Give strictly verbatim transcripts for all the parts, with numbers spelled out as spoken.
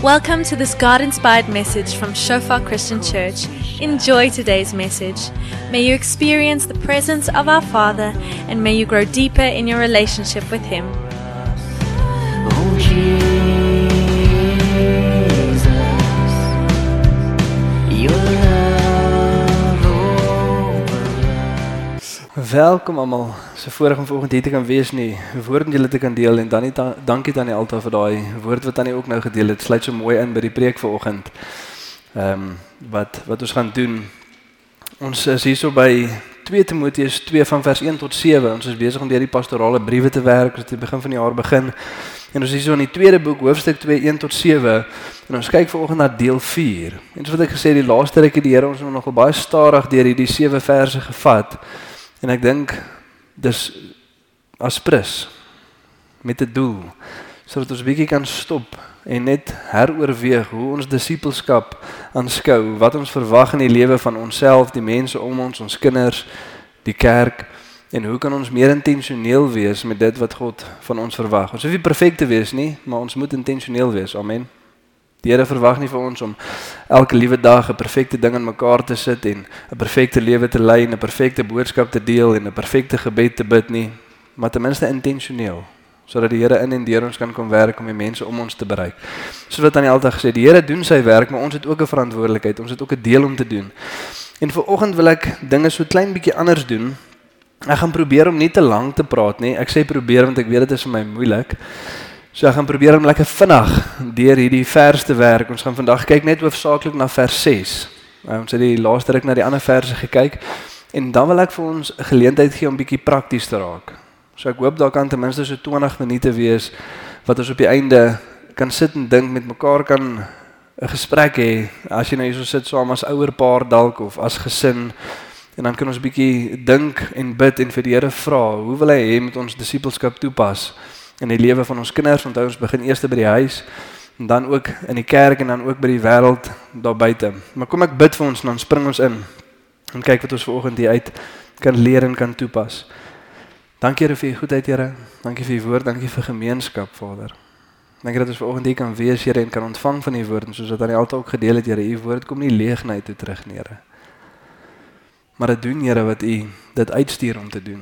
Welcome to this God-inspired message from Shofar Christian Church. Enjoy today's message. May you experience the presence of our Father and may you grow deeper in your relationship with Him. Oh Jesus, your love over. Welkom almal. So voorreg om vanoggend hier te kan wees nie. Woord met julle te kan deel en dan nie ta- dankie Tannie Alta vir daai woord wat Tannie ook nou gedeel het. Sluit so mooi in by die preek vanoggend. Ehm um, wat wat ons gaan doen. Ons is hierso by twee Timoteus twee van vers een tot sewe. Ons is besig om deur die pastorale briewe te werk. Ons het die begin van die jaar begin. En ons is hierso in die tweede boek, hoofstuk twee een tot sewe. En ons kyk vanoggend na deel vier. En soos wat ek gesê het, die laaste rukkie die Here ons het nogal baie stadig deur hierdie sewe verse gevat. En ek dink dis aspres met 'n doel sodat ons bietjie kan stop en net heroorweeg hoe ons disippelskap aanskou, wat ons verwag in die lewe van onsself, die mense om ons, ons kinders, die kerk en hoe kan ons meer intentioneel wees met dit wat God van ons verwag. Ons hoef nie perfek te wees nie, maar ons moet intentioneel wees. Amen. Die Here verwag nie vir ons om elke liewe dag 'n perfekte ding in mekaar te sit en 'n perfekte lewe te lei en 'n perfekte boodskap te deel en 'n perfekte gebed te bid nie, maar ten minste intentioneel, sodat die Here in en deur ons kan kom werk om die mense om ons te bereik. Soos wat Tannie altyd gesê, die Here doen sy werk, maar ons het ook 'n verantwoordelikheid, ons het ook 'n deel om te doen. En vanoggend wil ek dinge so klein bietjie anders doen. Ek gaan probeer om nie te lank te praat nie. Ek sê probeer want ek weet dit is vir my moeilik. So ek gaan probeer om lekker vinnig deur hierdie vers te werk. Ons gaan vandag kyk net hoofsaaklik na vers ses. Uh, ons het die laaste ruk na die ander verse gekyk en dan wil ek vir ons 'n geleentheid gee om bietjie prakties te raak. So ek hoop daar kan ten minste so twintig minute wees wat ons op die einde kan sit en dink, met mekaar kan 'n gesprek hê. As jy nou hier so sit saam as ouer paar dalk of as gesin, en dan kan ons bietjie dink en bid en vir die Here vra, hoe wil hy hê met ons disippelskap toepas in die lewe van ons kinders? Onthou, ons begin eers by die huis en dan ook in die kerk en dan ook by die wêreld daar buite. Maar kom ek bid vir ons en dan spring ons in en kyk wat ons vanoggend hier uit kan leer en kan toepas. Dankie Here vir u goedheid, Here. Dankie vir u woord, dankie vir gemeenskap, Vader. Dankie dat ons vanoggend hier kan wees, Here, en kan ontvang van u woord en soos wat aan die altyd ook gedeel het, Here, u woord kom nie leeg na u toe terug, nie, Here. Maar dit doen, Here, wat u dit uitstuur om te doen.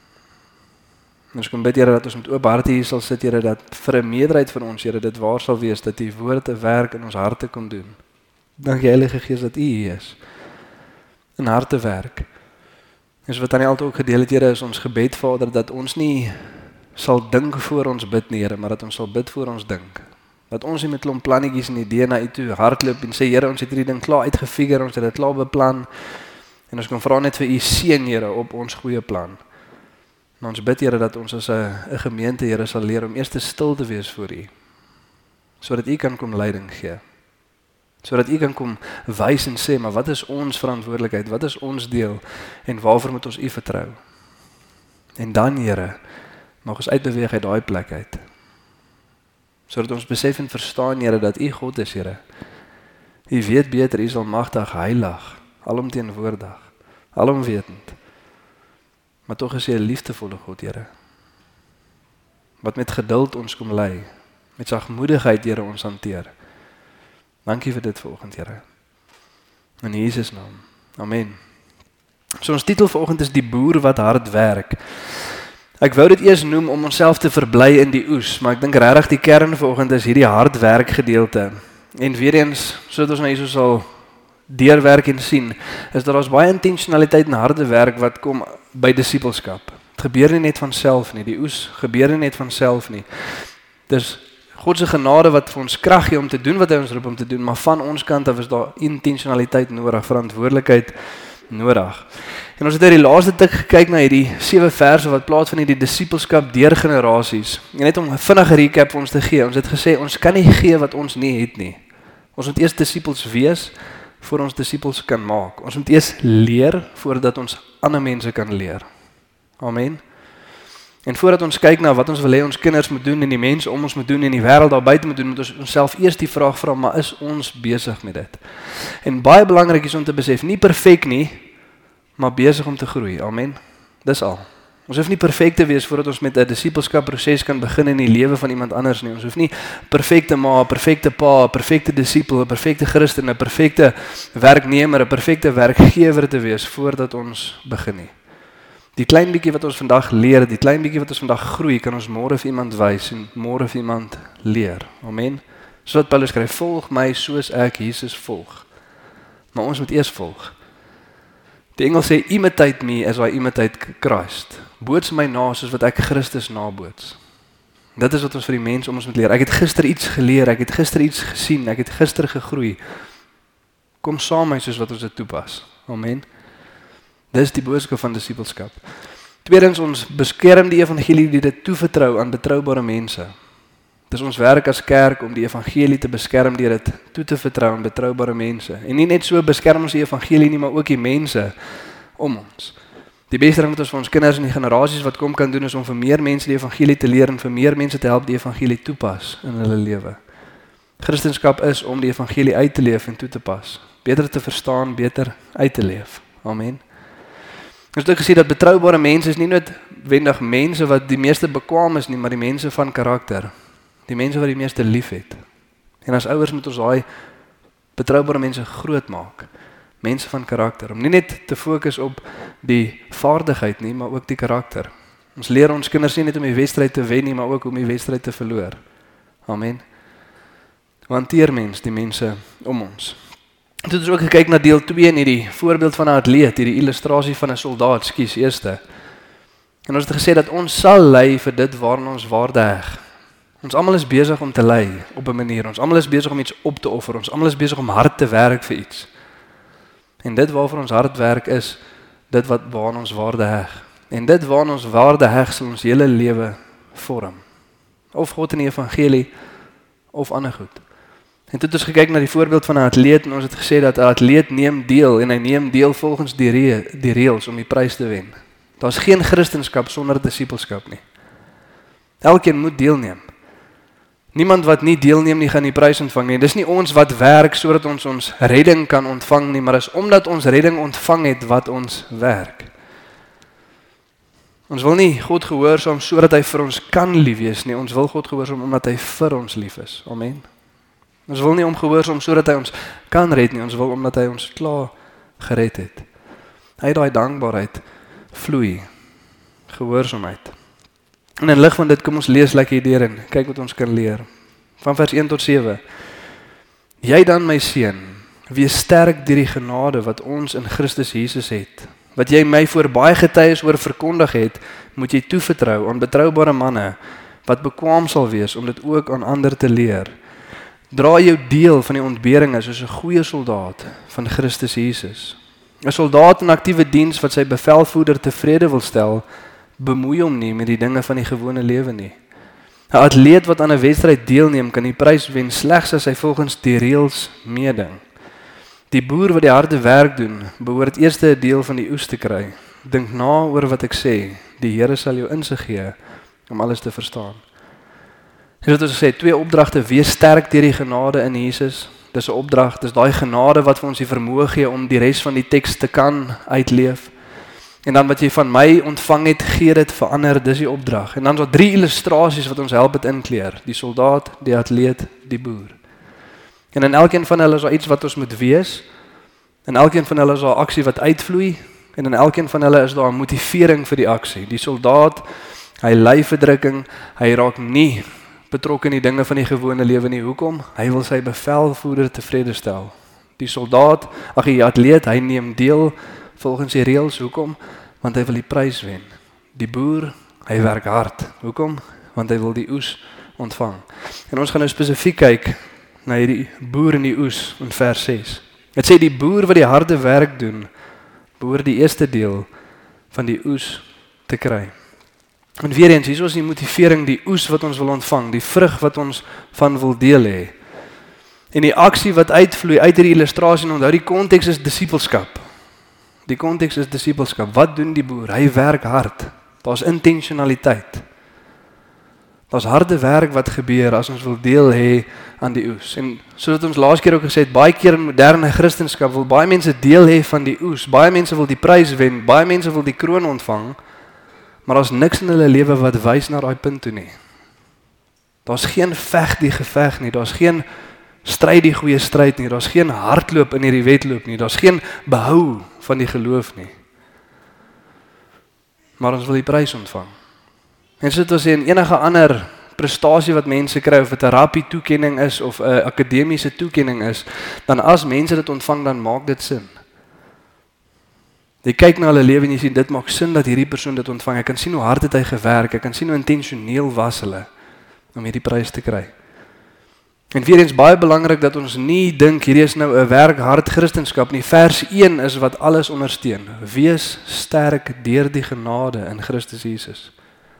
En ons kom bid, Here, dat ons met oop harte hier sal sit, Here, dat vir 'n meerderheid van ons, Here, dit waar sal wees, dat die woord 'n werk in ons harte kom doen. Dankie Heilige Gees dat u hier is, in harte werk. En so wat aan die altyd ook gedeel het, Here, is ons gebed, Vader, dat ons nie sal dink voor ons bid nie, Here, maar dat ons sal bid voor ons dink. Dat ons nie met klomp plannetjies en ideeë na u toe hardloop en sê, Here, ons het hierdie ding klaar uitgefigure, ons het dit klaar beplan, en ons kan vra net vir u seën, Here, op ons goeie plan. En ons bid, Here, dat ons as 'n 'n gemeente, Here, sal leer om eers te stil te wees voor u, sodat u kan kom leiding gee. Sodat u kan kom wys en sê, maar wat is ons verantwoordelikheid? Wat is ons deel? En waarvoor moet ons u vertrou? En dan, Here, mag ons uitbeweeg uit daai plek uit. Sodat ons besef en verstaan, Here, dat u God is, Here. U weet beter, u is almagtig, heilig, alomteenwoordig, alomwetend. Maar tog is u 'n liefdevolle God, Here. Wat met geduld ons kom lei, met sagmoedigheid, Here, ons hanteer. Dankie vir dit vanoggend, Here. In Jesus naam. Amen. So ons titel vanoggend is Die boer wat hard werk. Ek wou dit eers noem om onsself te verbly in die oes, maar ek dink regtig die kern vanoggend is hierdie hard werk gedeelte. En weer eens, sodat ons nou hierso sal deurwerk en sien, is dat ons baie intentionaliteit en harde werk wat kom by disippelskap. Dit gebeur nie net van self nie, die oes gebeur nie net van self nie. Dis God se genade wat vir ons krag gee om te doen wat hy ons roep om te doen, maar van ons kant af is daar intentionaliteit nodig, verantwoordelikheid nodig. En ons het uit die laaste tik gekyk na hierdie sewe verse wat plaas van hierdie disippelskap deur generasies. En net om 'n vinnige recap vir ons te gee, ons het gesê ons kan nie gee wat ons nie het nie. Ons moet eers disippels wees voor ons disippels kan maak. Ons moet eers leer voordat ons ander mense kan leer. Amen. En voordat ons kyk na wat ons wil hê ons kinders moet doen en die mense om ons moet doen en die wêreld daar buite moet doen, moet ons onsself eers die vraag vra, maar is ons besig met dit? En baie belangrik is om te besef, nie perfek nie, maar besig om te groei. Amen. Dis al. Ons hoef nie perfek te wees voordat ons met 'n disipelskap proses kan begin in die lewe van iemand anders nie. Ons hoef nie perfekte ma, perfekte pa, perfekte disipel, 'n perfekte Christen, 'n perfekte werknemer, 'n perfekte werkgewer te wees voordat ons begin nie. Die klein bietjie wat ons vandag leer, die klein bietjie wat ons vandag groei, kan ons môre vir iemand wys en môre vir iemand leer. Amen. So wat Paulus skryf, volg my soos ek Jesus volg. Maar ons moet eers volg. Die Engels sê, imitate me as I imitate Christ. Boots my na soos wat ek Christus naboots. Dit is wat ons vir die mense om ons moet leer. Ek het gister iets geleer, ek het gister iets gesien, ek het gister gegroei. Kom saam met my soos wat ons dit toepas. Amen. Dis die boodskap van disipelskap. Tweedens, ons beskerm die evangelie die dit toevertrou aan betroubare mense. Dis ons werk as kerk om die evangelie te beskerm deur dit toe te vertrou aan betroubare mense. En nie net so beskerm ons die evangelie nie, maar ook die mense om ons. Die beste ding wat ons vir ons kinders en die generasies wat kom kan doen, is om vir meer mense die evangelie te leer en vir meer mense te help die evangelie toepas in hulle lewe. Christendom is om die evangelie uit te leef en toe te pas. Beter te verstaan, beter uit te leef. Amen. Ons het ook gesê dat betroubare mense is nie noodwendig mense wat die meeste bekwam is nie, maar die mense van karakter. Die mense wat die meeste lief het. En as ouers moet ons daai betroubare mense groot maak. Mense van karakter. Om nie net te fokus op die vaardigheid nie, maar ook die karakter. Ons leer ons kinders nie net om die wedstryd te wen nie, maar ook om die wedstryd te verloor. Amen. Hanteer mens die mense om ons. Toe het ons ook gekyk na deel twee in hierdie voorbeeld van 'n atleet, hierdie illustrasie van 'n soldaat, skus eerste. En ons het gesê dat ons sal lei vir dit waarna ons waarde heg. Ons almal is besig om te lei op 'n manier. Ons almal is besig om iets op te offer. Ons almal is besig om hard te werk vir iets. En dit waarvoor ons hard werk is dit wat waarna ons waarde heg. En dit waarna ons waarde heg sal ons hele lewe vorm. Of God in die evangelie of ander goed. En toe het ons gekyk na die voorbeeld van 'n atleet en ons het gesê dat 'n atleet neem deel en hy neem deel volgens die re die reëls om die prys te wen. Daar's geen Christendom sonder disipelskap nie. Elkeen moet deelneem. Niemand wat nie deelneem nie gaan die prys ontvang nie. Dis nie ons wat werk sodat ons ons redding kan ontvang nie, maar is omdat ons redding ontvang het wat ons werk. Ons wil nie God gehoorsaam sodat hy vir ons kan lief wees nie. Ons wil God gehoorsaam omdat hy vir ons lief is. Amen. Ons wil nie om gehoorsaam sodat hy ons kan red nie. Ons wil omdat hy ons klaar gered het. Hy het daai dankbaarheid vloei. Gehoorsaamheid. En in lig van dit kom ons lees lekker hier deur en kyk wat ons kan leer. Van vers een tot sewe. Jy dan my seun, wees sterk deur die genade wat ons in Christus Jesus het. Wat jy my voor baie getuies oor verkondig het, moet jy toevertrou aan betroubare manne wat bekwaam sal wees om dit ook aan ander te leer. Dra jou deel van die ontberinge soos 'n goeie soldaat van Christus Jesus. 'n Soldaat in aktiewe diens wat sy bevelvoerder tevrede wil stel, bemoei hom nie met die dinge van die gewone lewe nie. 'n Atleet wat aan 'n wedstryd deelneem, kan die prys wen slegs as hy volgens die reëls meeding. Die boer wat die harde werk doen, behoort eers 'n deel van die oes te kry. Dink na oor wat ek sê, die Here sal jou insig gee om alles te verstaan. Dis wat ons sê, twee opdragte, wees sterk deur die genade in Jesus. Dis 'n opdrag, dis daai genade wat vir ons die vermoë gee om die res van die teks te kan uitleef. En dan wat jy van my ontvang het, gee dit vir ander, dis die opdrag. En dan is daar drie illustrasies wat ons help het inkleer. Die soldaat, die atleet, die boer. En in elkeen van hulle is daar iets wat ons moet wees. In elkeen van hulle is daar aksie wat uitvloei. En in elkeen van hulle is daar 'n motivering vir die aksie. Die soldaat, hy ly verdrukking, hy raak nie betrokke in die dinge van die gewone lewe nie. Hoekom? Hy wil sy bevelvoerder tevrede stel. Die soldaat, ag die atleet, hy neem deel volgens die reëls. Hoekom? Want hy wil die prys wen. Die boer, hy werk hard. Hoekom? Want hy wil die oes ontvang. En ons gaan nou spesifiek kyk na hierdie boer en die oes in vers ses. Dit sê die boer wat die harde werk doen, behoort die eerste deel van die oes te kry. En weer eens, hier is die motivering, die oes wat ons wil ontvang, die vrug wat ons van wil deel hê. En die aksie wat uitvloei uit hierdie illustrasie, en onthou die konteks is disipelskap. Die konteks is disipelskap. Wat doen die boer? Hy werk hard. Daar's intentionaliteit. Daar's harde werk wat gebeur as ons wil deel hê aan die oes. En soos ons laas keer ook gesê het, baie keer in moderne Christendom wil baie mense deel hê van die oes. Baie mense wil die prys wen, baie mense wil die kroon ontvang, Maar daar's niks in hulle lewe wat wys na daai punt toe nie. Daar's geen veg die geveg nie, daar's geen stryd die goeie stryd nie, daar's geen hardloop in hierdie wedloop nie, daar's geen behou van die geloof nie. Maar ons wil die prys ontvang. En soos ons sê in enige ander prestasie wat mense kry, of 'n terapie toekenning is, of 'n akademiese toekenning is, dan as mense dit ontvang, dan maak dit sin. Jy kyk na hulle lewe en jy sien, dit maak sin dat hierdie persoon dit ontvang. Ek kan sien hoe hard het hy gewerk, ek kan sien hoe intentioneel was hulle om hierdie prys te kry. En weer eens baie belangrik dat ons nie dink hierdie is nou 'n werk hard Christendom nie. Vers een is wat alles ondersteun. Wees sterk deur die genade in Christus Jesus.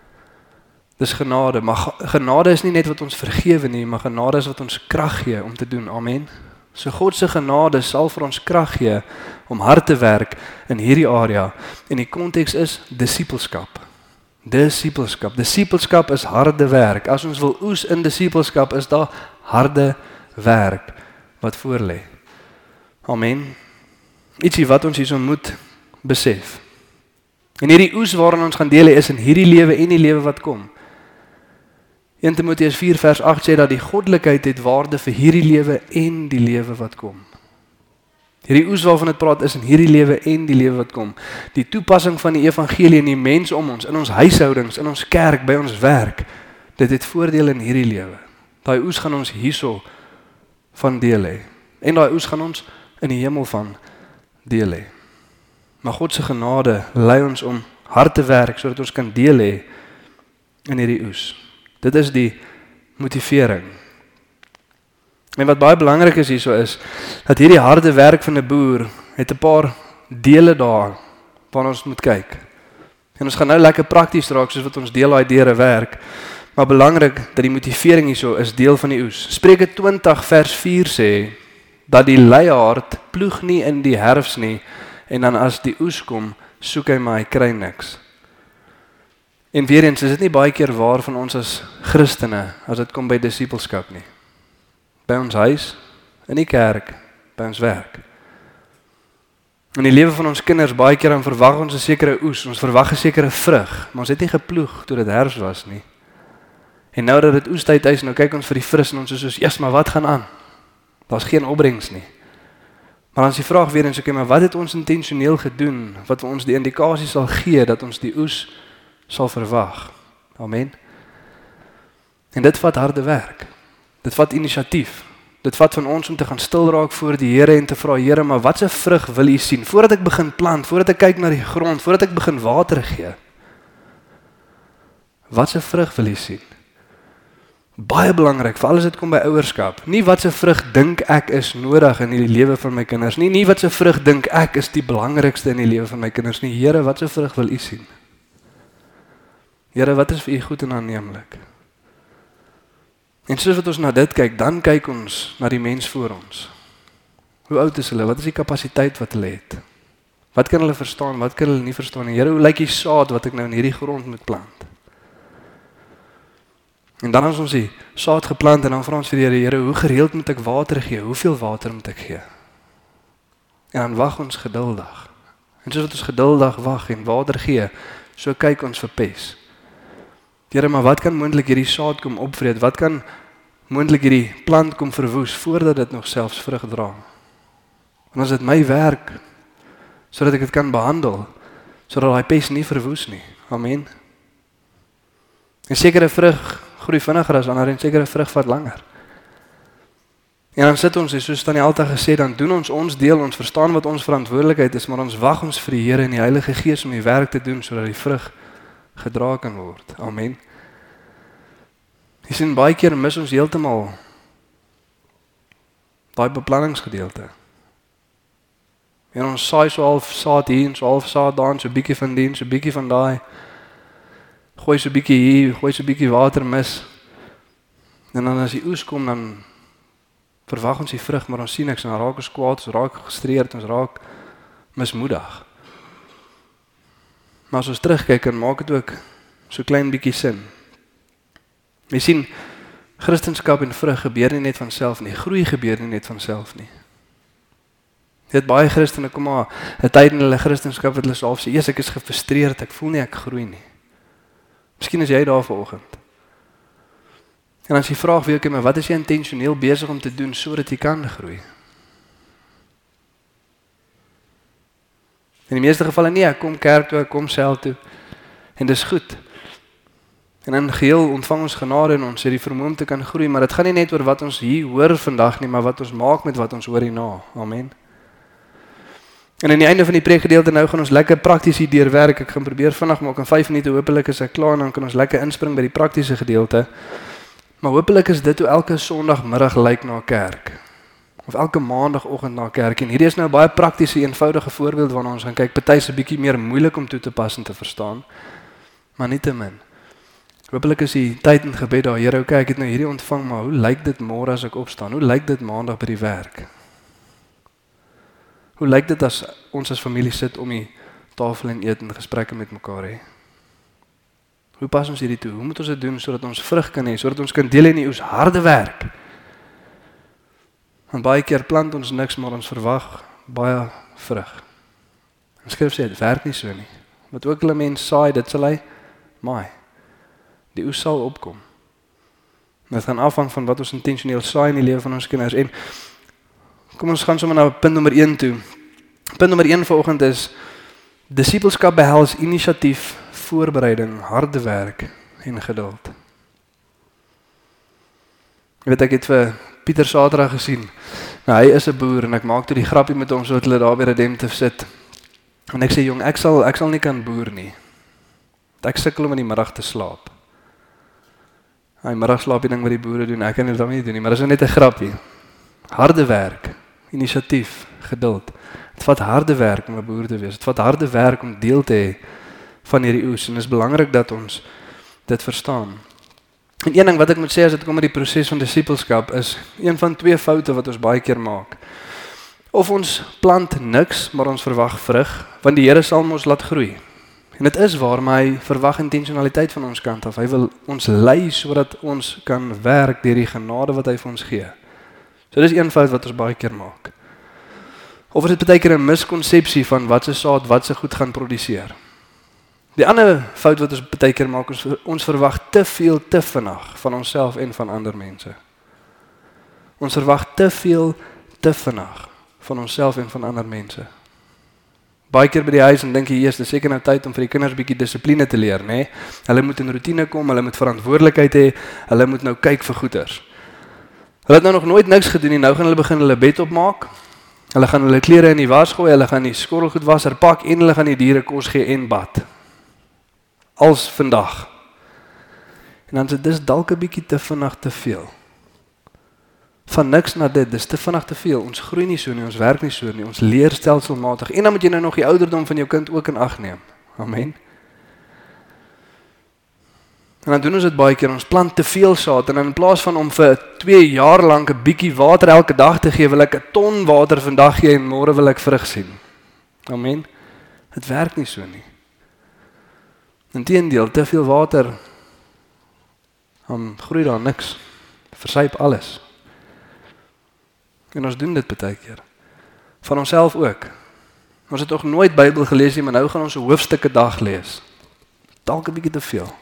Dis genade, maar genade is nie net wat ons vergewe nie, maar genade is wat ons krag gee om te doen. Amen. So God se genade sal vir ons krag gee om hard te werk in hierdie area. En die konteks is disippelskap. Disippelskap. Disippelskap is harde werk. As ons wil oes in disippelskap, is daar harde werk wat voor lê. Amen. Ietsie wat ons hierson moet besef. En hierdie oes waarin ons gaan deel is in hierdie lewe en die lewe wat kom. Eerste Timoteus vier vers agt sê dat die goddelikheid het waarde vir hierdie lewe en die lewe wat kom. Hierdie oes waarvan dit praat is in hierdie lewe en die lewe wat kom. Die toepassing van die evangelie in die mens om ons, in ons huishoudings, in ons kerk, by ons werk, dit het voordeel in hierdie lewe. Daai oes gaan ons hierso van deel hê. En daai oes gaan ons in die hemel van deel hê. Maar God se genade lei ons om hard te werk sodat ons kan deel hê in hierdie oes. Dit is die motivering. En wat baie belangrik is hierso is, dat hierdie harde werk van 'n boer, het 'n paar dele daar, waarna ons moet kyk. En ons gaan nou lekker prakties raak, soos wat ons deel daai deure werk, maar belangrik, dat die motivering hierso is deel van die oes. Spreuke twintig vers vier sê, dat die leiaard ploeg nie in die herfs nie, en dan as die oes kom, soek hy maar, hy kry niks. En weer eens, is dit nie baie keer waar van ons as Christene, as dit kom by disippelskap nie. By ons huis, in die kerk, by ons werk. In die lewe van ons kinders, baie keer dan verwag ons 'n sekere oes, ons verwag 'n sekere vrug, maar ons het nie geploeg toe dit herfs was nie. En nou dat dit oestyd is, nou kyk ons vir die vrus en ons is soos, "Eers, maar wat gaan aan? Daar's geen opbrengs nie." Maar dan is die vraag weer eens, okay, maar wat het ons intentioneel gedoen, wat ons die indikasie sal gee, dat ons die oes sal verwag? Amen. En dit vat harde werk. Dit vat inisiatief. Dit vat van ons om te gaan stil raak voor die Here en te vra, Here, maar wat 'n vrug wil U sien? Voordat ek begin plant, voordat ek kyk na die grond, voordat ek begin water gee. Wat 'n vrug wil U sien? Baie belangrik, vir alles dit kom by ouerskap. Nie wat 'n vrug dink ek is nodig in die lewe van my kinders nie. Nie wat 'n vrug dink ek is die belangrikste in die lewe van my kinders nie. Here, wat 'n vrug wil U sien? Here, wat is vir U goed en aanneemlik? En soos wat ons na dit kyk, dan kyk ons na die mens voor ons. Hoe oud is hulle? Wat is die kapasiteit wat hulle het? Wat kan hulle verstaan? Wat kan hulle nie verstaan nie? Here, hoe lyk die saad wat ek nou in hierdie grond moet plant? En dan as ons die saad geplant en dan vra ons vir die Here, Here, hoe gereeld moet ek water gee? Hoeveel water moet ek gee? En dan wag ons geduldig. En soos wat ons geduldig wag en water gee, so kyk ons vir pes. Here, maar wat kan moontlik hierdie saad kom opvreet? Wat kan moontlik hierdie plant kom verwoes voordat dit nog selfs vrug dra? En as dit my werk, sodat ek dit kan behandel, sodat daai pes nie verwoes nie. Amen. En sekere vrug groei vinniger as ander en sekere vrug vat langer. En dan sit ons, soos Tannie Alta gesê, dan doen ons ons deel, ons verstaan wat ons verantwoordelikheid is, maar ons wag ons vir die Here en die Heilige Gees om die werk te doen, sodat die vrug gedra kan word. Amen. Jy sien, baie keer mis ons heeltemal daai beplanningsgedeelte. En ons saai so half saad hier en so half saad daar, so 'n bietjie van die, so 'n bietjie van daai. Gooi so 'n bietjie hier, gooi so 'n bietjie water mis. En dan as die oes kom, dan verwag ons die vrug, maar ons sien niks, en dan raak ons kwaad, ons raak gefrustreerd, ons raak mismoedig. Maar as ons terugkyk, en maak dit ook so klein bietjie sin. Jy sien, Christendom en vrug gebeur nie net van self nie, groei gebeur nie net van self nie. Jy het baie Christene kom maar 'n tyd in hulle Christendom wat hulle self sê, "Jesus, ek is gefrustreerd, ek voel nie ek groei nie." Miskien is jy daar vanoggend. En as jy vraag weer, okay, maar wat is jy intentioneel besig om te doen sodat jy kan groei? In die meeste gevalle nie, ek kom kerk toe, ek kom sel toe, en dis goed. En in geheel ontvang ons genade en ons het die vermoë om te kan groei, maar dit gaan nie net oor wat ons hier hoor vandag nie, maar wat ons maak met wat ons hoor hierna. Amen. En aan die einde van die preekgedeelte nou gaan ons lekker prakties hier deurwerk. Ek gaan probeer vinnig maak in vyf minute, hopelik is ek klaar en dan kan ons lekker inspring by die praktiese gedeelte. Maar hopelik is dit hoe elke Sondagmiddag lyk na kerk. Of elke Maandagoggend na kerk. En hierdie is nou baie praktiese, eenvoudige voorbeeld waarna ons gaan kyk. Party is 'n bietjie meer moeilik om toe te pas en te verstaan, maar nietemin. Hopelik is die tyd in gebed daar, Here, okay, ek het nou hierdie ontvang, maar hoe lyk dit môre as ek opstaan? Hoe lyk dit Maandag by die werk? Hoe lyk dit as ons as familie sit om die tafel en eet en gesprekke met mekaar hê? Hoe pas ons hierdie toe? Hoe moet ons dit doen sodat ons vrug kan hê, sodat ons kan deel in die oes harde werk? Want baie keer plant ons niks, maar ons verwag baie vrug. En Skrif sê, dit werk nie so nie. Wat ook al 'n mens saai, dit sal hy maai. Die oes sal opkom. Dit gaan afhang van wat ons intentioneel saai in die lewe van ons kinders. En kom ons gaan sommer na punt nommer een toe. Punt nommer een vanoggend is, disippelskap behels inisiatief, voorbereiding, harde werk en geduld. Ek weet ek het vir Pieter Saterdag gesien. Nou hy is 'n boer en ek maak toe die grappie met hom sodat hulle daar by Redemptive sit. En ek sê jong, ek sal ek sal nie kan boer nie. Ek sukkel om in die middag te slaap. Hy middagslaap die ding wat die boere doen, ek kan dit dan nie doen nie, maar dis net 'n grappie. Harde werk, inisiatief, geduld. Dit vat harde werk om 'n boer te wees. Dit vat harde werk om deel te hê van hierdie oes en dit is belangrik dat ons dit verstaan. En een ding wat ek moet sê as dit kom met die proses van disippelskap is een van twee foute wat ons baie keer maak. Of ons plant niks, maar ons verwag vrug, want die Here sal ons laat groei. En dit is waar, maar hy verwag intentionaliteit van ons kant af. Hy wil ons lei sodat ons kan werk deur die genade wat hy vir ons gee. So dis een fout wat ons baie keer maak. Of is dit baie keer 'n miskonsepsie van wat se saad wat se goed gaan produseer. Die ander fout wat ons baie keer maak, ons, ons verwag te veel te vinnig van onsself en van ander mense. Ons verwag te veel te vinnig van onsself en van ander mense. Baie keer by die huis en dink jy, eers, dis seker nou tyd om vir die kinders bietjie dissipline te leer, nê? Hulle moet in rotine kom, hulle moet verantwoordelikheid hê, hulle moet nou kyk vir goeders. Hulle het nou nog nooit niks gedoen nie, nou gaan hulle begin hulle bed opmaak. Hulle gaan hulle klere in die was gooi, hulle gaan die skottelgoedwasser pak en hulle gaan die diere kos gee en bad. Als vandag. En dan sê dis dalk 'n bietjie te vinnig te veel. Van niks na dit, dis te vinnig te veel. Ons groei nie so nie, ons werk nie so nie, ons leer stelselmatig. En dan moet jy nou nog die ouderdom van jou kind ook in ag neem. Amen. En dan doen ons dit baie keer, ons plant te veel saad en dan in plaas van om vir twee jaar lank 'n bietjie water elke dag te gee, wil ek 'n ton water vandag gee en môre wil ek vrug sien. Amen. Dit werk nie so nie. Inteendeel, te veel water, dan groei daar niks. Versuip alles. En ons doen dit baie keer. Van onsself ook. Ons het nog nooit Bybel gelees nie, maar nou gaan ons 'n hoofstuk 'n dag lees. Dalk 'n bietjie te veel.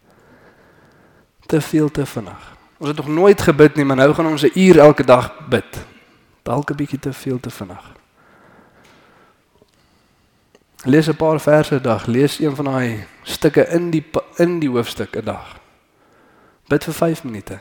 Te veel te vinnig. Ons het nog nooit gebid nie, maar nou gaan ons 'n uur elke dag bid. Dalk 'n bietjie te veel te vinnig. Lees 'n paar verse 'n dag, lees een van daai stukke in die in die hoofstuk 'n dag. Bid vir vyf minute.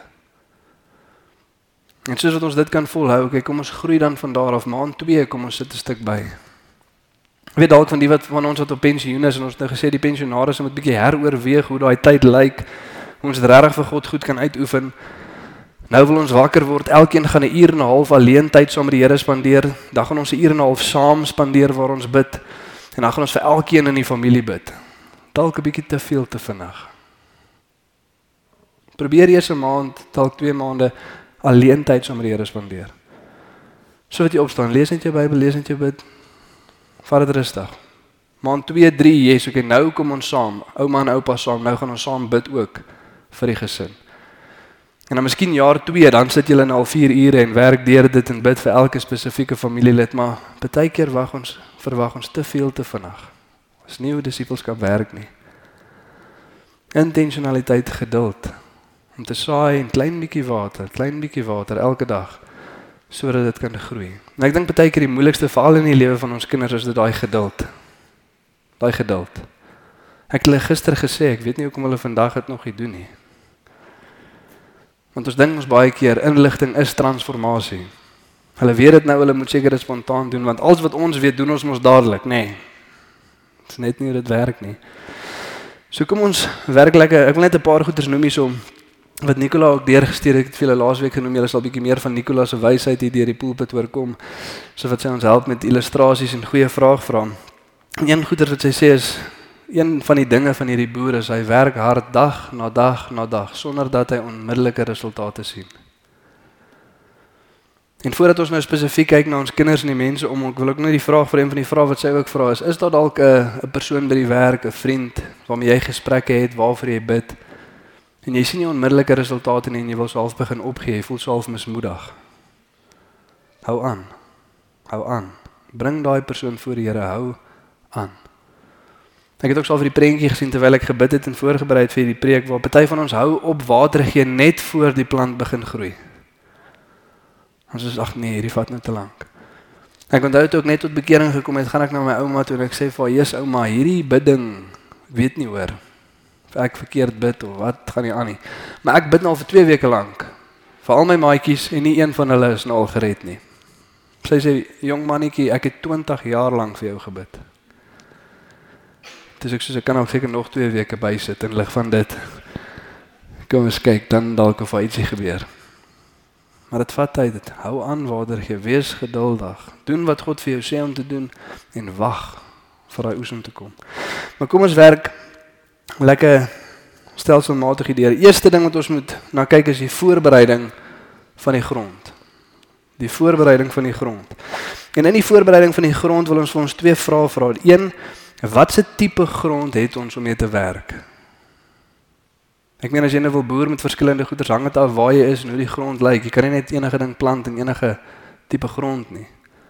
En soos wat ons dit kan volhou, okay, kom ons groei dan van daar af, maand twee kom ons sit 'n stuk by. Ek weet dalk van die wat van ons wat op pensioen is en ons het nou gesê die pensionaars moet 'n bietjie heroorweeg hoe daai tyd lyk, hoe ons regtig vir God goed kan uitoefen. Nou wil ons wakker word, elkeen gaan 'n uur en 'n half alleen tyd saam met die Here spandeer. Dan gaan ons 'n uur en 'n half saam spandeer waar ons bid. En dan gaan ons vir elkeen in die familie bid. Dalk 'n bietjie te veel te vinnig. Probeer eers 'n maand, dalk twee maande alleen tyd saam met die Here spandeer. So wat jy opstaan, lees net jou Bybel, lees net jou bid. Vat dit rustig. Maand twee, drie, yes, okay, nou kom ons saam. Ouma en oupa saam, nou gaan ons saam bid ook vir die gesin. En dan miskien jaar twee, dan sit julle nou al vier ure en werk deur dit en bid vir elke spesifieke familielid, maar baie keer wag ons, verwag ons te veel te vinnig. Dis nie hoe disippelskap werk nie. Intentionaliteit, geduld. Om te saai en klein bietjie water, klein bietjie water elke dag, sodat dit kan groei. En ek dink baie keer die moeilikste veral in die lewe van ons kinders is dit daai geduld. Daai geduld. Ek het hulle gister gesê, ek weet nie hoekom hulle vandag dit nog nie doen nie. Want ons dink ons baie keer inligting is transformasie. Hulle weet dit nou, hulle moet seker dit spontaan doen, want alles wat ons weet, doen ons mos dadelik, nê. Nee. Dit is net nie hoe dit werk nie. So kom ons werklik, ek wil net 'n paar goeders noem hierso, wat Nicola ook deurgestuur het, ek het vir julle laasweek genoem, julle sal bietjie meer van Nicola se wysheid hier deur die pulpit hoor kom, so wat sy ons help met illustrasies en goeie vraag vra. En een goeder wat sy sê is, een van die dinge van hierdie boer is, hy werk hard dag na dag na dag, sonder dat hy onmiddellike resultate sien. En voordat ons nou spesifiek kyk na ons kinders en die mense om, ek wil ook nou die vraag vir een van die vrae wat sy ook vra is, is daar dalk 'n 'n persoon by die werk, 'n vriend, waarmee jy gesprekke het, waarvoor jy bid, en jy sien nie onmiddellike resultate nie, en jy wil so half begin opgee, jy voel so half mismoedig. Hou aan, hou aan, bring daai persoon voor die Here, hou aan. Ek het ook so al vir die prentjie gesien, terwyl ek gebid het en voorberei het vir die preek, waar party van ons hou op water gee, net voor die plant begin groei. Ons is, ag nee, hierdie vat nou te lank. Ek onthou toe ek net tot bekering gekom het, gaan ek na my ouma toe en ek sê vir haar, "Jesus ouma, hierdie bidding, ek weet nie hoor, of ek verkeerd bid of wat gaan nie aan nie. Maar ek bid nou al vir twee weke lank, vir al my maatjies en nie een van hulle is nou al gered nie." Sy sê, "Jong mannetjie, ek het twintig jaar lank vir jou gebid." Dus ek sê, ek kan ook seker nog twee weke bysit in lig van dit. Kom ons kyk, dan dalk of ietsie gebeur. Maar dit vat tyd, dit hou aan water gee, wees geduldig, doen wat God vir jou sê om te doen, en wag vir daai oes om te kom. Maar kom ons werk lekker stelselmatig hierdeur. Die eerste ding wat ons moet na kyk is die voorbereiding van die grond. Die voorbereiding van die grond. En in die voorbereiding van die grond wil ons vir ons twee vrae vra. Een, watse tipe grond het ons om mee te werk? Ek meen as jy nou wil boer met verskillende goeders, hang dit af waar jy is en hoe die grond lyk. Jy kan nie net enige ding plant in enige tipe grond nie.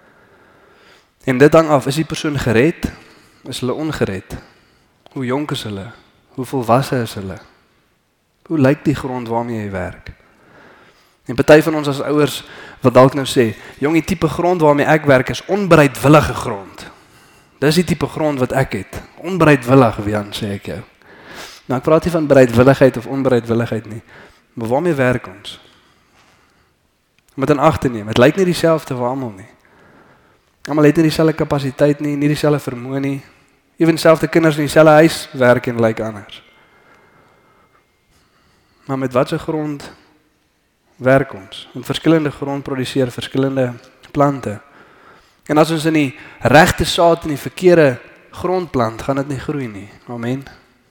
En dit hang af, is die persoon gered? Is hulle ongered? Hoe jonk is hulle? Hoe volwasse is hulle? Hoe lyk die grond waarmee jy werk? En party van ons as ouers wat dalk nou sê, jong, die tipe grond waarmee ek werk is onbereidwillige grond. Dis die tipe grond wat ek het. Onbereidwillig, Wian, sê ek jou. Nou, ek praat nie van bereidwilligheid of onbereidwilligheid nie, maar waarmee werk ons? Om dit in ag te neem, het lyk nie dieselfde vir almal nie. Almal het nie dieselfde kapasiteit nie, nie dieselfde vermoë nie, ewen selfde kinders in dieselfde huis werk en lyk anders. Maar met watse grond werk ons? Want verskillende grond produseer verskillende plante. En as ons in die regte saad in die verkeerde grond plant, gaan dit nie groei nie. Amen.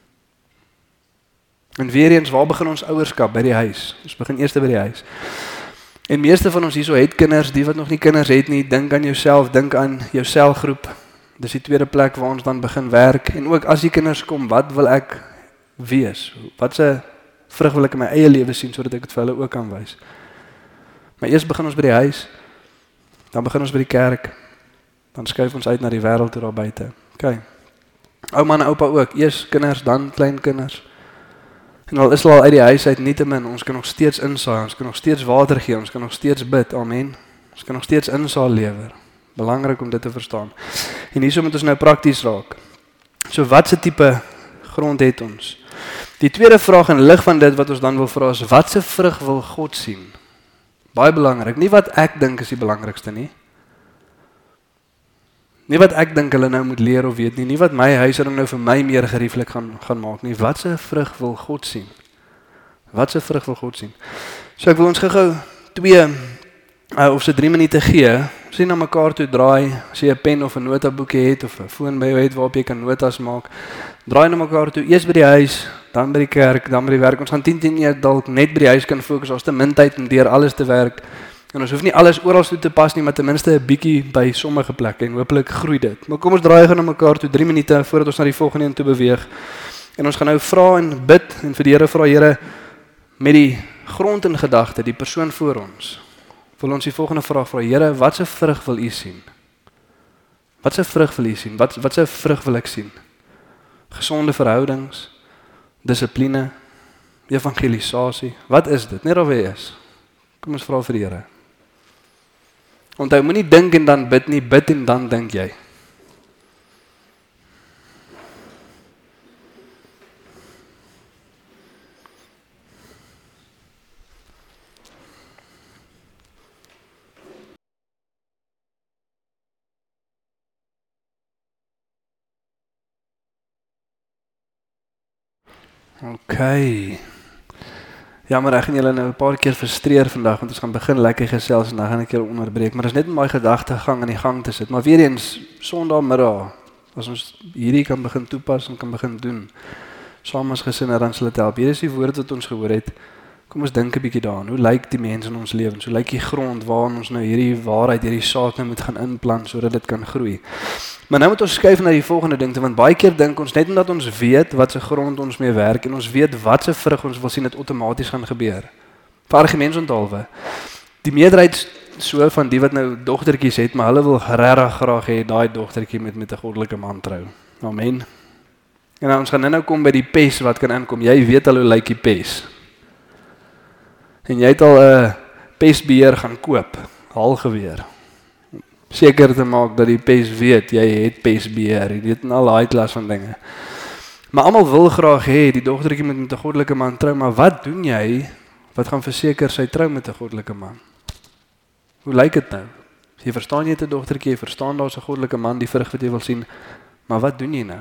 En weer eens, waar begin ons ouerskap? By die huis. Ons begin eers by die huis. En meeste van ons hierso het kinders, die wat nog nie kinders het nie, dink aan jouself, dink aan jou selgroep. Dis die tweede plek waar ons dan begin werk. En ook as die kinders kom, wat wil ek wees? Wat se vrug wil ek in my eie lewe sien, sodat ek dit vir hulle ook kan wys? Maar eers begin ons by die huis, dan begin ons by die kerk, dan skuif ons uit na die wêreld toe daar buite. OK. Ouma en oupa ook, eers kinders, dan kleinkinders. En al is hulle al uit die huis uit, nietemin, ons kan nog steeds insaai, ons kan nog steeds water gee, ons kan nog steeds bid, amen. Ons kan nog steeds insaai lewer. Belangrik om dit te verstaan. En hierso moet ons nou prakties raak. So wat se tipe grond het ons? Die tweede vraag in lig van dit wat ons dan wil vra is, wat se vrug wil God sien? Baie belangrik, nie wat ek dink is die belangrikste nie. Nie wat ek dink hulle nou moet leer of weet nie, nie wat my huishouding nou vir my meer gerieflik gaan, gaan maak nie. Wat se vrug wil God sien? Wat se vrug wil God sien? So ek wil ons gou-gou twee uh, of so drie minute gee, sien na mekaar toe draai, as jy 'n pen of 'n notaboekie het of 'n foon by jou het waarop jy kan notas maak, draai na mekaar toe, eers by die huis, dan by die kerk, dan by die werk. Ons gaan tien tien jaar dalk net by die huis kan fokus, ons te min tyd om deur alles te werk. En ons hoef nie alles oral toe te pas nie, maar ten minste 'n bietjie by sommige plekke en hopelik groei dit. Maar kom ons draai gou na mekaar toe drie minute voordat ons na die volgende een toe beweeg. En ons gaan nou vra en bid en vir die Here vra, Here, met die grond in gedagte, die persoon voor ons. Wil ons die volgende vraag vra, Here, wat se vrug wil U sien? Wat se vrug wil U sien? Wat wat se vrug wil ek sien? Gesonde verhoudings, dissipline, evangelisasie. Wat is dit? Net of hy is. Kom ons vra vir die Here. Onthou, moenie dink en dan bid nie, bid en dan dink jy. Oké. Okay. Ja, maar ek gaan julle nou 'n paar keer frustreer vandag, want ons gaan begin lekker gesels en dan gaan ek julle onderbreek. Maar dit is net om my gedagtegang aan die gang te sit. Maar weer eens, Sondagmiddag, as ons hierdie kan begin toepas en kan begin doen, saam as gesinne, dan sal dit help. Hier is die woord wat ons gehoor het. Kom ons dink 'n bietjie daaraan. Hoe lyk die mense in ons lewens? Hoe lyk die grond waarin ons nou hierdie waarheid, hierdie saad nou moet gaan inplant sodat dit kan groei? Maar nou moet ons skuif na die volgende ding, want baie keer dink ons net omdat ons weet wat se grond ons mee werk en ons weet wat se vrug ons wil sien, dit outomaties gaan gebeur. Vir argumentsonthaalwe. Die meerderheid so van die wat nou dogtertjies het, maar hulle wil regtig graag hê daai dogtertjie moet met 'n goddelike man trou. Amen. En nou ons gaan nou kom by die pes wat kan inkom. Jy weet al hoe lyk die pes. En jy het al 'n uh, pestbeheer gaan koop, halgeweer. Seker te maak dat die pes weet jy het pestbeheer, jy weet al daai klas van dinge. Maar almal wil graag hê die dogtertjie moet met 'n goddelike man trou, maar wat doen jy wat gaan verseker sy trou met 'n goddelike man? Hoe lyk dit nou? Jy verstaan jy het 'n dogtertjie, jy verstaan daar's 'n goddelike man, die vrug wat jy wil sien, maar wat doen jy nou?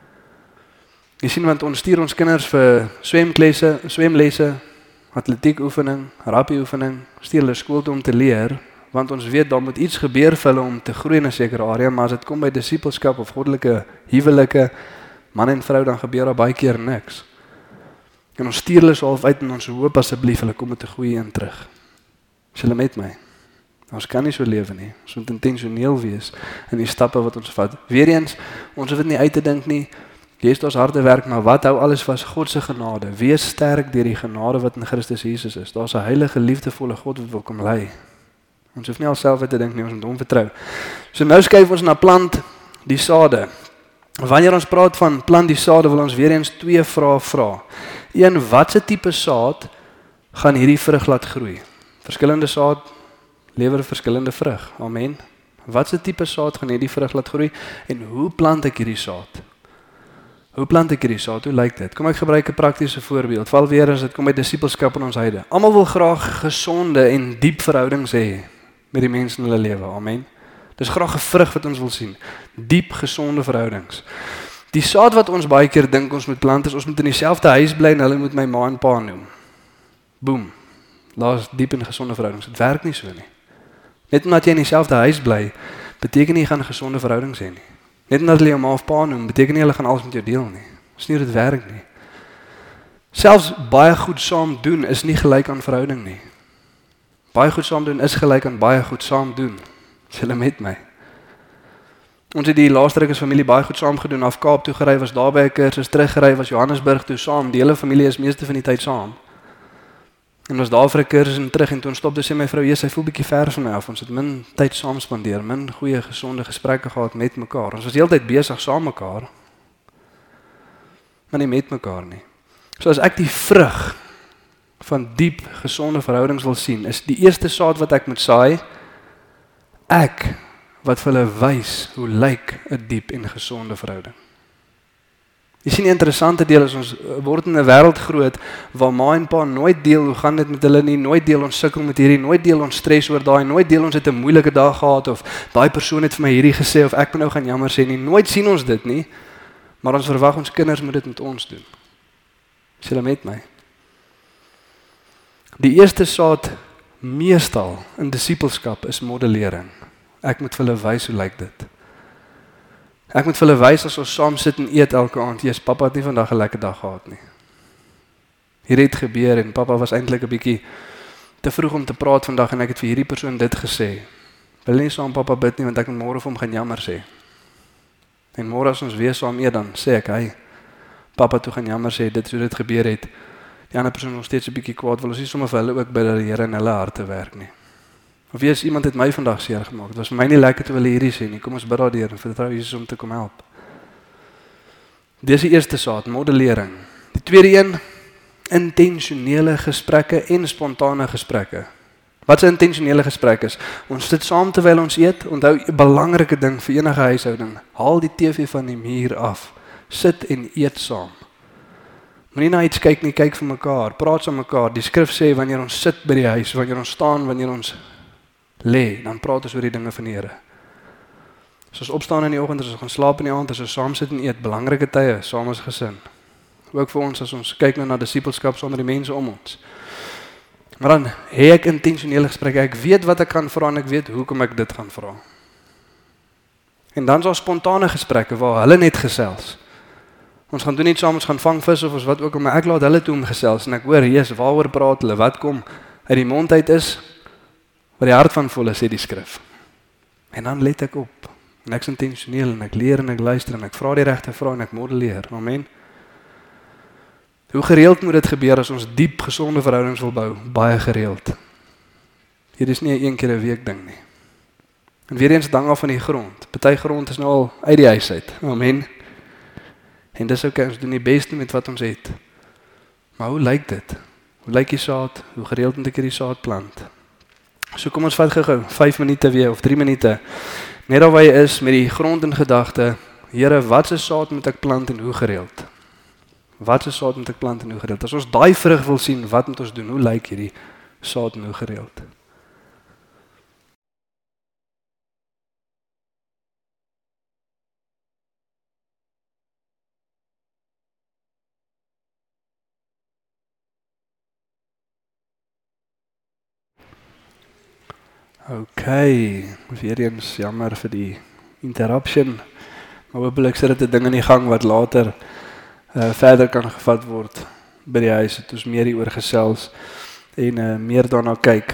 Jy sien, want ons stuur ons kinders vir swemklesse, swemlesse, atletiek oefening, rappie oefening, stuur hulle skool toe om te leer, want ons weet daar moet iets gebeur vir hulle om te groei in 'n sekere area, maar as dit kom by disippelskap of goddelike huwelike, man en vrou, dan gebeur daar baie keer niks. En ons stuur hulle so half uit en ons hoop asseblief hulle kom met 'n goeie een terug. Is julle met my? Ons kan nie so lewe nie. Ons moet intentioneel wees in die stappe wat ons vat. Weereens, ons hoef dit nie uit te dink nie. Jy is ons harde werk, maar wat hou alles vas? God se genade. Wees sterk deur die genade wat in Christus Jesus is. Daar's 'n heilige, liefdevolle God wat wil kom lei. Ons hoef nie alself uit te dink nie, ons moet hom vertrou. So nou skuif ons na plant die sade. Wanneer ons praat van plant die sade, wil ons weer eens twee vrae vra. Een, watse tipe saad gaan hierdie vrug laat groei? Verskillende saad lewer verskillende vrug. Amen. Watse tipe saad gaan hierdie vrug laat groei en hoe plant ek hierdie saad? Hoe plant ek hierdie saad? Hoe lyk dit? Kom ek gebruik 'n praktiese voorbeeld. Val weer as dit kom by disippelskap in ons huide. Almal wil graag gesonde en diep verhoudings hê met die mense in hulle lewe. Amen. Dis graag 'n vrug wat ons wil sien. Diep gesonde verhoudings. Die saad wat ons baie keer dink ons moet plant is ons moet in dieselfde huis bly en hulle moet my ma en pa noem. Boom. Daar's diep en gesonde verhoudings. Dit werk nie so nie. Net omdat jy in dieselfde huis bly, beteken nie jy gaan gesonde verhoudings hê nie. Net omdat hulle jou ma of pa noem, beteken nie hulle gaan alles met jou deel nie. Dis nie hoe dit werk nie. Selfs baie goed saam doen is nie gelyk aan verhouding nie. Baie goed saam doen is gelyk aan baie goed saam doen. Is julle met my? Ons het die laaste ruk as familie baie goed saam gedoen, af Kaap toe gery, was daar by 'n kursus, teruggery, was Johannesburg toe saam. Die hele familie is meeste van die tyd saam. En ons daar vir 'n kursus en terug en toe ons stop, toe sê my vrou, "Jesus, hy voel bietjie ver van my af. Ons het min tyd saam spandeer, min goeie gesonde gesprekke gehad met mekaar. Ons was heeltyd besig saam mekaar, maar nie met mekaar nie." So as ek die vrug van diep gesonde verhoudings wil sien, is die eerste saad wat ek moet saai, ek wat vir hulle wys hoe lyk 'n diep en gesonde verhouding. Jy sien die interessante deel is ons word in 'n wêreld groot waar ma en pa nooit deel hoe gaan dit met hulle nie, nooit deel ons sukkel met hierdie, nooit deel ons stres oor daai, nooit deel ons het 'n moeilike dag gehad of daai persoon het vir my hierdie gesê of ek moet nou gaan jammer sê nie. Nooit sien ons dit nie. Maar ons verwag ons kinders moet dit met ons doen. Is julle met my? Die eerste saad meestal in disippelskap is modellering. Ek moet vir hulle wys hoe lyk dit. Ek moet vir hulle wys as ons saam sit en eet elke aand, Jesus, pappa het nie vandag 'n lekker dag gehad nie. Hier het gebeur en pappa was eintlik 'n bietjie te vroeg om te praat vandag en ek het vir hierdie persoon dit gesê. Wil nie saam pappa bid nie want ek moet môre vir hom gaan jammer sê. En môre as ons weer saam eet dan sê ek, "Hey, pappa toe gaan jammer sê dit so dit gebeur het." Die ander persoon nog steeds 'n bietjie kwaad, wil ons nie sommer vir hulle ook by die Here in hulle harte werk nie. Of wie is iemand het my vandag seer gemaak. Dit was vir my nie lekker toe hulle hierdie sê nie. Kom ons bid daardeur en vertrou Jesus om te kom help. Dis die eerste saad, modellering. Die tweede een, intentionele gesprekke en spontane gesprekke. Wat 'n intentionele gesprek is, ons sit saam terwyl ons eet, onthou 'n belangrike ding vir enige huishouding, haal die T V van die muur af, sit en eet saam. Moenie na iets kyk nie, kyk vir mekaar, praat saam mekaar. Die skrif sê, wanneer ons sit by die huis, wanneer ons staan, wanneer ons lê, dan praat ons oor die dinge van die Here. As ons opstaan in die oggend, as ons gaan slaap in die aand, as ons saam sit en eet, belangrike tye, saam as gesin. Ook vir ons, as ons kyk nou na disippelskap saam met die mense om ons. Maar dan hê ek intentionele gesprekke, ek weet wat ek gaan vra en ek weet hoekom ek dit gaan vra. En dan is daar spontane gesprekke waar hulle net gesels. Ons gaan doen iets saam, ons gaan vang vis of ons wat ook al, maar ek laat hulle toe om gesels en ek hoor, Jesus, waaroor praat hulle, wat kom uit die mond uit is, wat die hart van vol is, sê die skrif. En dan let ek op, en ek is intentioneel, en ek leer en ek luister, en ek vra die regte vrae en ek modelleer, amen. Hoe gereeld moet dit gebeur as ons diep gesonde verhoudings wil bou? Baie gereeld. Hier is nie 'n een keer 'n week ding nie. En weer eens hang af van die grond. Party grond is nou al uit die huis uit. Amen. En dis ook, ons doen die beste met wat ons het. Maar hoe lyk dit? Hoe lyk die saad? Hoe gereeld moet ek hierdie saad plant? So kom ons vat gou-gou vyf minute weer of drie minute. Net daar waar jy is met die grond in gedagte. Here, wat se saad moet ek plant en hoe gereeld? Wat se saad moet ek plant en hoe gereeld? As ons daai vrug wil sien, wat moet ons doen? Hoe lyk hierdie saad en hoe gereeld? Okay, weer eens jammer vir die interruption. Maar hopelik sit dit 'n ding in die gang wat later uh, verder kan gevat word by die huis, het ons meer hieroor gesels en uh, meer daarna kyk.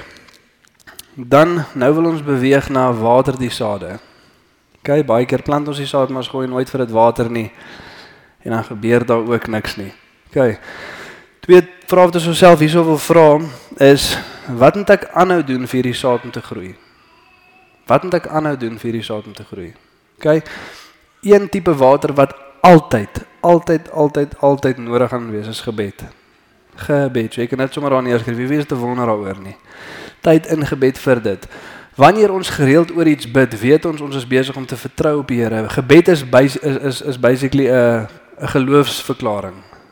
Dan, nou wil ons beweeg na water die sade. Okay, baie keer plant ons die saad, maar ons gooi nooit vir dit water nie. En dan gebeur daar ook niks nie. Okay, twee vrae wat ons onsself hierso wil vra is, wat moet ek aanhou doen vir hierdie saad om te groei? Wat moet ek aanhou doen vir hierdie saad om te groei? Okay, een tipe water wat altyd, altyd, altyd, altyd nodig gaan wees is gebed. Gebed, so jy kan net sommer daar neerskryf, wie weet te wonder daaroor nie. Tyd in gebed vir dit. Wanneer ons gereeld oor iets bid, weet ons ons is besig om te vertrou op die Here. Gebed is is is, is basically 'n 'n geloofsverklaring.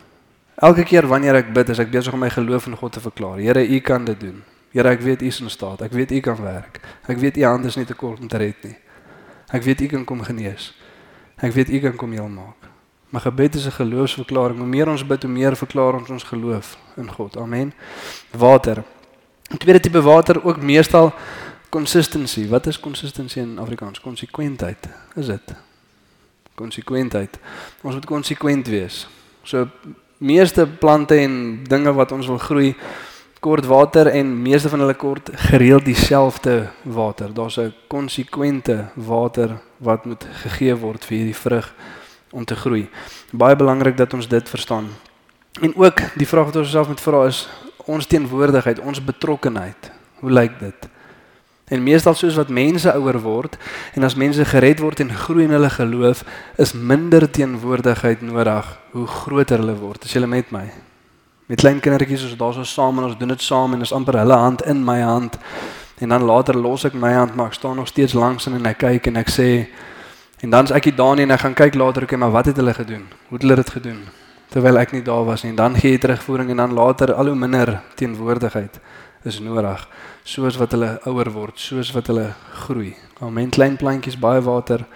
Elke keer wanneer ek bid, is ek besig om my geloof in God te verklaar. Here, U kan dit doen. Here, ek weet U is in staat. Ek weet U kan werk. Ek weet U hand is nie te kort om te red nie. Ek weet U kan kom genees. Ek weet U kan kom heel maak. Maar gebed is 'n geloofsverklaring. Hoe meer ons bid, hoe meer verklaar ons ons geloof in God. Amen. Water. Die tweede tipe water ook meestal consistency. Wat is consistency in Afrikaans? Konsekwentheid. Is dit? Konsekwentheid. Ons moet konsekwent wees. So meeste plante en dinge wat ons wil groei, kort water en meeste van hulle kort gereeld dieselfde water. Daar's 'n konsekwente water wat moet gegee word vir hierdie vrug om te groei. Baie belangrik dat ons dit verstaan. En ook die vraag wat ons self moet vra is ons teenwoordigheid, ons betrokkenheid. Hoe lyk dit? En meestal soos wat mense ouer word en as mense gered word en groei in hulle geloof, is minder teenwoordigheid nodig hoe groter hulle word. Is julle met my? Met klein kindertjies ons daar so saam en ons doen dit saam en is amper hulle hand in my hand. En dan later los ek my hand, maar ek staan nog steeds langs en ek kyk en ek sê en dan is ek hier daar nie en ek gaan kyk later, okay, maar wat het hulle gedoen? Hoe het hulle dit gedoen? Terwyl ek nie daar was nie. En dan gee jy terugvoering en dan later al hoe minder teenwoordigheid is nodig, soos wat hulle ouer word, soos wat hulle groei. Amen, klein plantjies, baie water,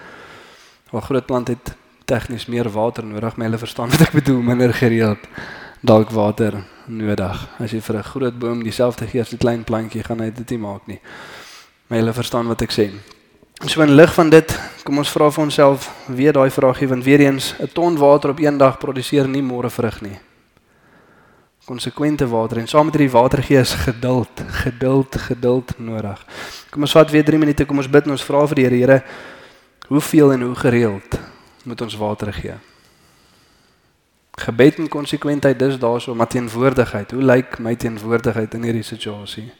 al groot plant het tegnies meer water nodig, maar hulle verstaan wat ek bedoel, minder gereeld, dalk water nodig. As jy vir 'n groot boom dieselfde gee as 'n klein plantjie, gaan hy dit nie maak nie. Maar hulle verstaan wat ek sê. So in lig van dit, kom ons vra vir onsself weer daai vraagie, want weer eens, 'n ton water op een dag produseer nie môre vrug nie. Konsekwente water en saam met hierdie water gee is geduld, geduld, geduld nodig. Kom ons vat weer drie minute, kom ons bid en ons vra vir die Here, Here, hoeveel en hoe gereeld moet ons water gee? Gebed en konsekwentheid dis daarso, maar teenwoordigheid, hoe lyk my teenwoordigheid in hierdie situasie?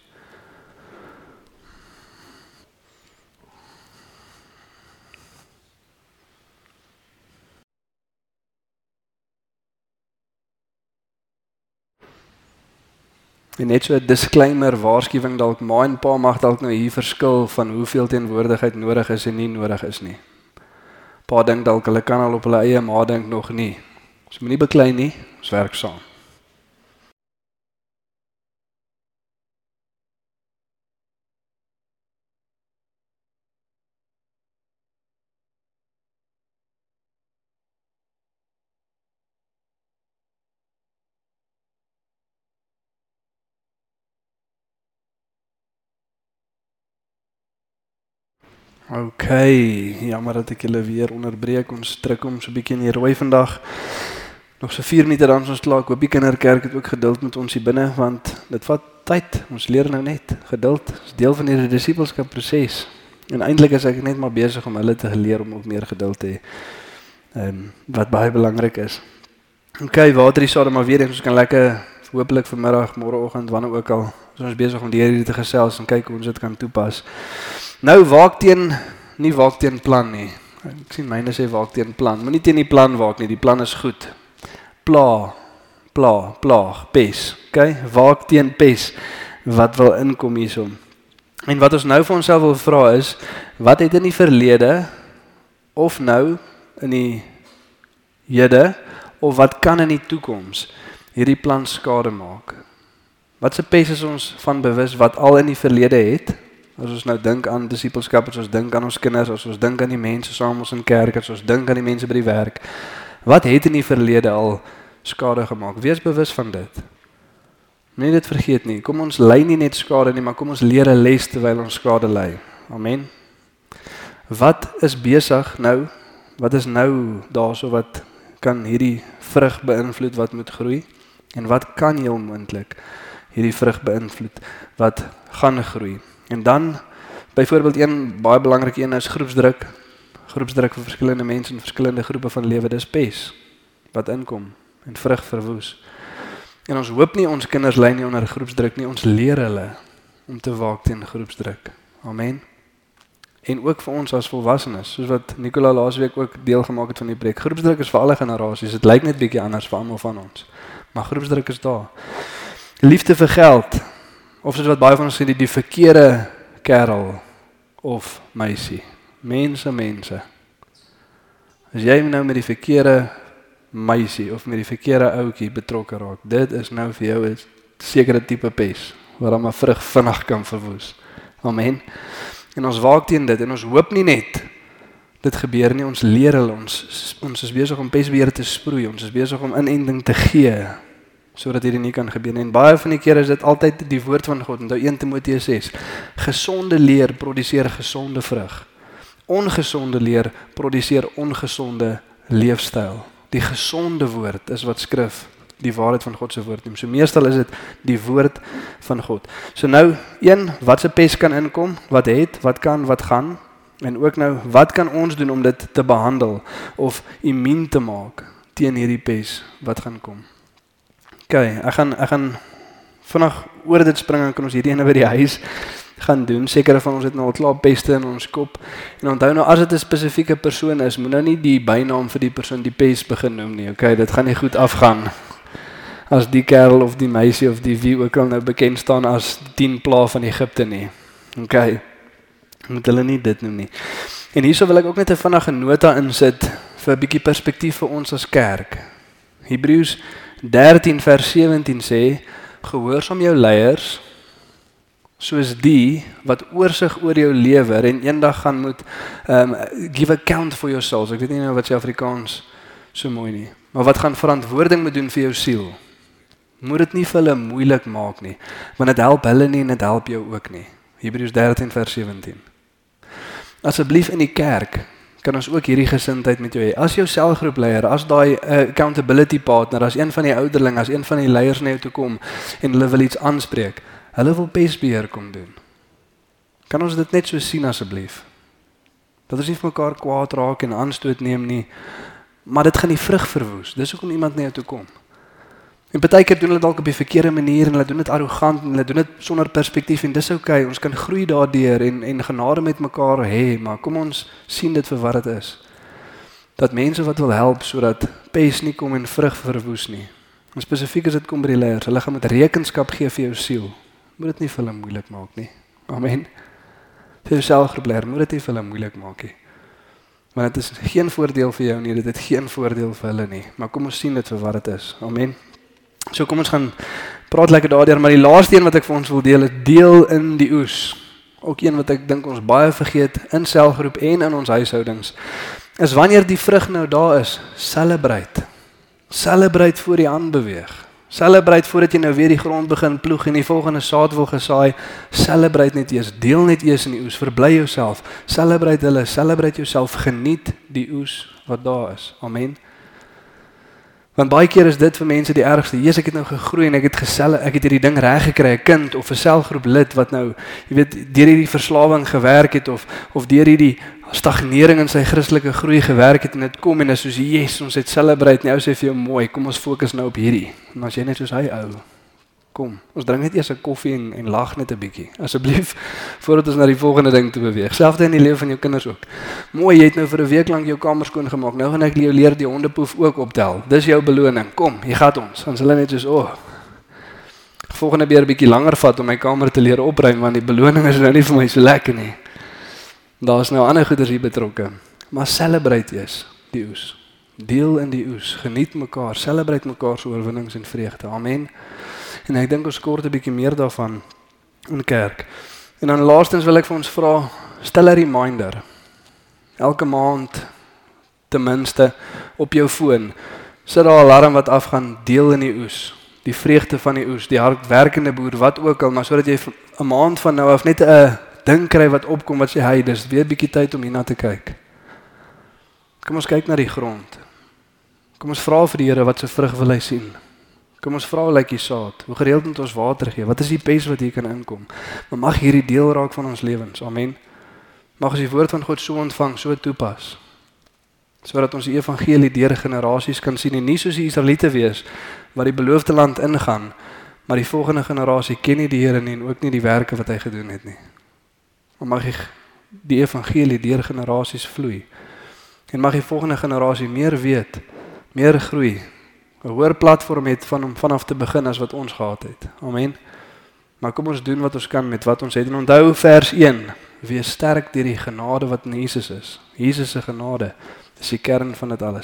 En net so 'n disclaimer, waarskuwing dalk, ma en pa mag dalk nou hier verskil van hoeveel teenwoordigheid nodig is en nie nodig is nie. Pa dink dalk hulle kan al op hulle eie, ma dink nog nie. Ons moenie beklei nie, ons werk saam. OK, jammer dat ek julle weer onderbreek, ons druk om so 'n bietjie in die rooi vandag. Nog so vier minute dan is ons klaar. Ek hoop die kinderkerk het ook geduld met ons hier binne, want dit vat tyd. Ons leer nou net. Geduld is deel van die disipelskap proses. En eintlik is ek net maar besig om hulle te leer om ook meer geduld te hê. Um, wat baie belangrik is. OK, water die sade maar weer eens, ons kan lekker hopelik vanmiddag, môreoggend, wanneer ook al, is ons besig om die hierdie te gesels en kyk hoe ons dit kan toepas. Nou waak teen, nie waak teen plan nie. Ek sien myne sê waak teen plan. Moenie teen die plan waak nie, die plan is goed. Pla, pla, plaag, pes. Okay? Waak teen pes wat wil inkom hierso. En wat ons nou vir onsself wil vra is, wat het in die verlede of nou in die hede of wat kan in die toekoms hierdie plan skade maak? Wat se pes is ons van bewus wat al in die verlede het? As ons nou dink aan disipelskap, as ons dink aan ons kinders, as ons dink aan die mense saam ons in kerk, as ons dink aan die mense by die werk, wat het in die verlede al skade gemaak? Wees bewus van dit. Nie dit vergeet nie. Kom ons lei nie net skade nie, maar kom ons leer 'n les terwyl ons skade lei. Amen. Wat is besig nou? Wat is nou daarso wat kan hierdie vrug beïnvloed wat moet groei? En wat kan heel moontlik hierdie vrug beïnvloed wat gaan groei? En dan, byvoorbeeld een baie belangrike een is groepsdruk. Groepsdruk vir verskillende mense in verskillende groepe van lewe, dis pes wat inkom en vrug verwoes. En ons hoop nie ons kinders lei nie onder groepsdruk nie, ons leer hulle om te waak teen groepsdruk. Amen. En ook vir ons as volwassenes, soos wat Nicola laasweek ook deel gemaak het van die preek. Groepsdruk is vir alle generasies, dit lyk net bietjie anders vir almal van ons. Maar groepsdruk is daar. Liefde vir geld, of soos wat baie van ons sê, die, die verkeerde kerel of meisie. Mense, mense. As jy nou met die verkeerde meisie of met die verkeerde ouetjie betrokke raak, dit is nou vir jou 'n sekere tipe pes, waar dan maar vrug vinnig kan verwoes. Amen. En ons waak teen dit, en ons hoop nie net dit gebeur nie, ons leer hulle, ons, ons is besig om pestbeheer te sproei, ons is besig om inenting te gee, sodat hierdie nie kan gebeur nie. En baie van die kere is dit altyd die woord van God, onthou een Timoteus ses, gesonde leer produseer gesonde vrug. Ongesonde leer produseer ongesonde leefstyl. Die gesonde woord is wat skrif die waarheid van God se woord neem. So meestal is dit die woord van God. So nou, een, wat se pes kan inkom, wat het, wat kan, wat gaan, en ook nou, wat kan ons doen om dit te behandel, of immuun te maak, teen hierdie pes wat gaan kom. Ok, ek gaan, ek gaan vandag oor dit spring, en kan ons hierdie ene by die huis gaan doen. Sekere van ons het nou al klaar peste in ons kop. En onthou nou, as dit 'n spesifieke persoon is, moet nou nie die bynaam vir die persoon die pest begin noem nie. Okay, dit gaan nie goed afgaan. As die kerel of die meisie of die wie ook al nou bekend staan as tien pla van Egipte nie. Okay, moet hulle nie dit noem nie. En hierso wil ek ook net 'n vinnige nota insit vir 'n bietjie perspektief vir ons as kerk. Hebreërs dertien vers sewentien sê, gehoorsaam jou leiers, soos die wat oorsig oor jou lewer en eendag gaan moet um, give account for your souls. Ek weet nie nou wat sy Afrikaans so mooi nie, maar wat gaan verantwoording moet doen vir jou siel. Moet dit nie vir hulle moeilik maak nie, want dit help hulle nie en dit help jou ook nie. Hebreërs dertien vers sewentien. Asseblief in die kerk kan ons ook hierdie gesindheid met jou hê. As jou selgroepleier, as daai uh, accountability partner, as een van die ouderlinge, as een van die leiers na jou toe kom en hulle wil iets aanspreek, hulle wil pestbeheer kom doen. Kan ons dit net so sien asseblief? Dat ons nie vir mekaar kwaad raak en aanstoot neem nie, maar dit gaan die vrug verwoes. Dis hoekom iemand na jou toe kom. En partykeer doen hulle dalk op die verkeerde manier en hulle doen dit arrogant en hulle doen dit sonder perspektief en dis oukei, ons kan groei daardeur en en genade met mekaar hê, maar kom ons sien dit vir wat dit is. Dat mense wat wil help sodat pes nie kom en vrug verwoes nie. En spesifiek as dit kom by die leiers, hulle gaan met rekenskap gee vir jou siel. Moet dit nie vir hulle moeilik maak nie. Amen. Vir jou selfgroepleier, moet dit nie vir hulle moeilik maak nie. Want dit is geen voordeel vir jou nie, dit het geen voordeel vir hulle nie. Maar kom ons sien dit vir wat dit is. Amen. So kom ons gaan praat lekker daardeur, maar die laaste een wat ek vir ons wil deel, is deel in die oes. Ook een wat ek dink ons baie vergeet in selfgroep en in ons huishoudings, is wanneer die vrug nou daar is, celebrate. Celebrate voor die hand beweeg. Celebrate voordat jy nou weer die grond begin ploeg en die volgende saad wil gesaai. Celebrate net eers, deel net eers in die oes, verbly jouself. Celebrate hulle, celebrate jouself, geniet die oes wat daar is. Amen. Want baie keer is dit vir mense die ergste. Jesus, ek het nou gegroei en ek het geselle, ek het hierdie ding reg gekry, 'n kind of 'n selgroep lid wat nou, jy weet, deur hierdie verslawing gewerk het of of deur hierdie stagnering in sy Christelike groei gewerk het en dit kom en is soos, yes, ons het celebrate, nou sê vir jou mooi, kom ons fokus nou op hierdie. En as jy net soos hy ou, kom, ons drink net eers 'n koffie en, en lag net 'n bietjie, asseblief, voordat ons na die volgende ding toe beweeg. Selfs in die lewe van jou kinders ook. Mooi, jy het nou vir 'n week lank jou kamer skoon gemaak, nou gaan ek jou leer die hondepoef ook optel. Dis jou beloning, kom, jy gaan ons. Dan hulle net soos, oh, volgende keer 'n bietjie langer vat om my kamer te leer opruim, want die beloning is nou nie vir my so lekker nie. Daar is nou ander goeders hier betrokke. Maar celebrate eers die oes. Deel in die oes. Geniet mekaar. Celebrate mekaar se oorwinnings en vreugde. Amen. En ek dink ons kort 'n bietjie meer daarvan in kerk. En dan laastens wil ek vir ons vra, stel 'n reminder. Elke maand ten minste op jou foon. Sit daar 'n alarm wat afgaan, deel in die oes. Die vreugde van die oes, die hardwerkende boer, wat ook al, maar sodat jy 'n maand van nou af net 'n ding kry wat opkom wat sê, hey, dis weer 'n bietjie tyd om hierna te kyk. Kom ons kyk na die grond. Kom ons vra vir die Here wat se vrug wil hy sien. Kom ons vra hoe lyk die saad? Hoe gereeld moet ons water gee? Wat is die pes wat hier kan inkom? Maar mag hierdie deel raak van ons lewens. Amen. Mag ons die woord van God so ontvang, so toepas. Sodat ons die evangelie deur generasies kan sien en nie soos die Israeliete wees wat die beloofde land ingaan, maar die volgende generasie ken nie die Here nie en ook nie die werke wat hy gedoen het nie. Maar mag die evangelie deur generasies vloei. En mag die volgende generasie meer weet, meer groei, 'n hoër platform het van hom vanaf te begin as wat ons gehad het. Amen. Maar kom ons doen wat ons kan met wat ons het. En onthou vers een, wees sterk deur die genade wat in Jesus is. Jesus se genade is die kern van dit alles.